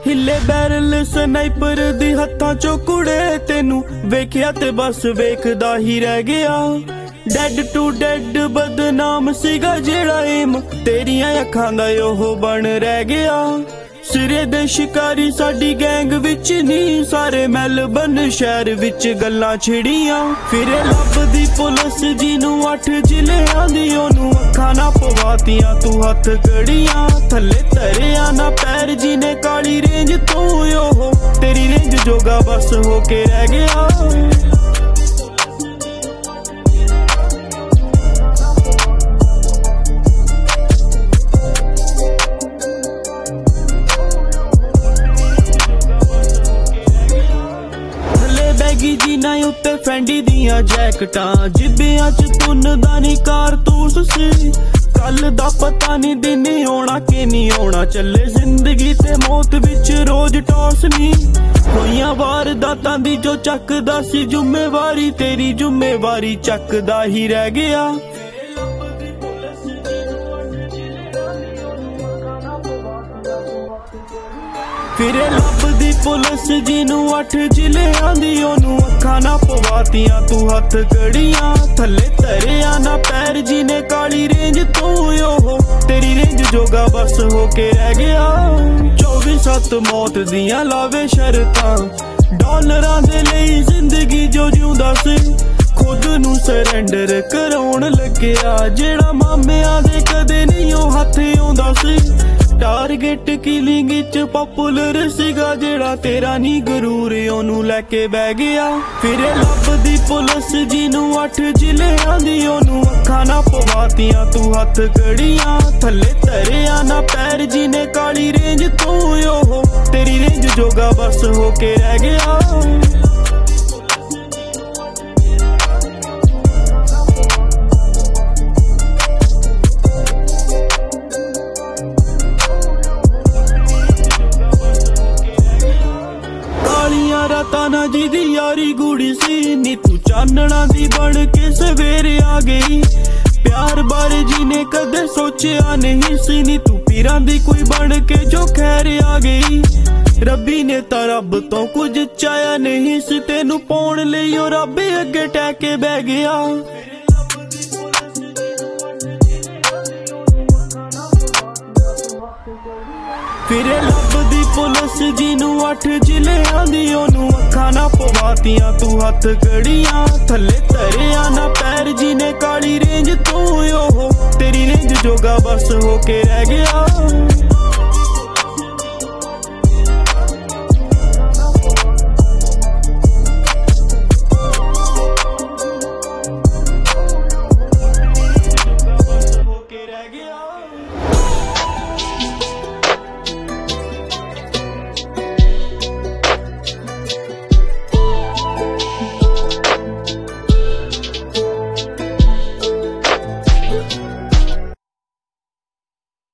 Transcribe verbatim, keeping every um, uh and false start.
हिले barrel sniper दी हत्थां चों कुड़े तेनू वेखिया ते बस वेखदा ही रह गया। डेड टू डेड बदनाम सीगा जेड़ा एम तेरियां अखां दा ओह बन रह गया। सिरे दे शिकारी साडी गैंग विच नी सारे मेलबर्न शहर विच गल्लां छिड़ियां। फिर लभदी पुलिस जिनू अठ जिलियां दी ओनू अखां ना पवातियां तू हथ कड़ियां। थल्ले तरिया ना पैर जिने काली रेंज तू ओहो तेरी रेंज जोगा बस होके रह गया। बैगी जीना उत्ते फैंडी दियां जैकटां जिब्बियां च तुनदा नी कारतूस सी। कल दा पता नी दिन होना कि नी होना चले जिंदगी ते मौत विच रोज टॉस नी। होइयां वारदातां दी जो चकदा सी जुम्मेवारी तेरी जुम्मेवारी चकदा ही रह गया। फिर लभदी पुलिस जिनू अठ जिलियां दी ओनू अखां ना पवातियां तू हथ कड़ियां। थल्ले तरिया ना पैर जिने काली रेंज तू ओहो तेरी रेंज जोगा बस होके रह गया। चौबी सत्त मौत दियां लावे शरतां डॉलरां दे लई जिंदगी जो जिउंदा सी। खुद नू सरेंडर कराउण लग्या जेड़ा मामियां दे कदे नहीं ओ हथ आउंदा सी। टारगेट किलिंग च पॉपुलर सीगा जेड़ा तेरा नी गरूर ओनू लैके बह गया। फिर लभदी पुलिस जिनू अठ जिलियां दी ओनू अखां ना पवातियां तू हथ कड़ियां। थल्ले तरिया ना पैर जिने काली रेंज तू ओहो तेरी रेंज जोगा बस होके रह गया। ताना जी दी यारी गूड़ी सी नी तू चानना दी बन के सवेरे आ गई। प्यार बारे जी ने कदे सोचिया नहीं सी नी तू पीरां दी कोई बन के जो खैर आ गई। रब्बी ने तां रब तो कुछ चाया नहीं सी तेनू पाउण लई ओ रब अगे टैके बह गया। फिर लभदी पुलिस जिनू अठ जिलियां दी ओनू अखां ना पवातियां तू हथ कड़ियां। थल्ले तरिया ना पैर जिने काली रेंज तू ओहो तेरी रेंज जोगा बस होके रह गया।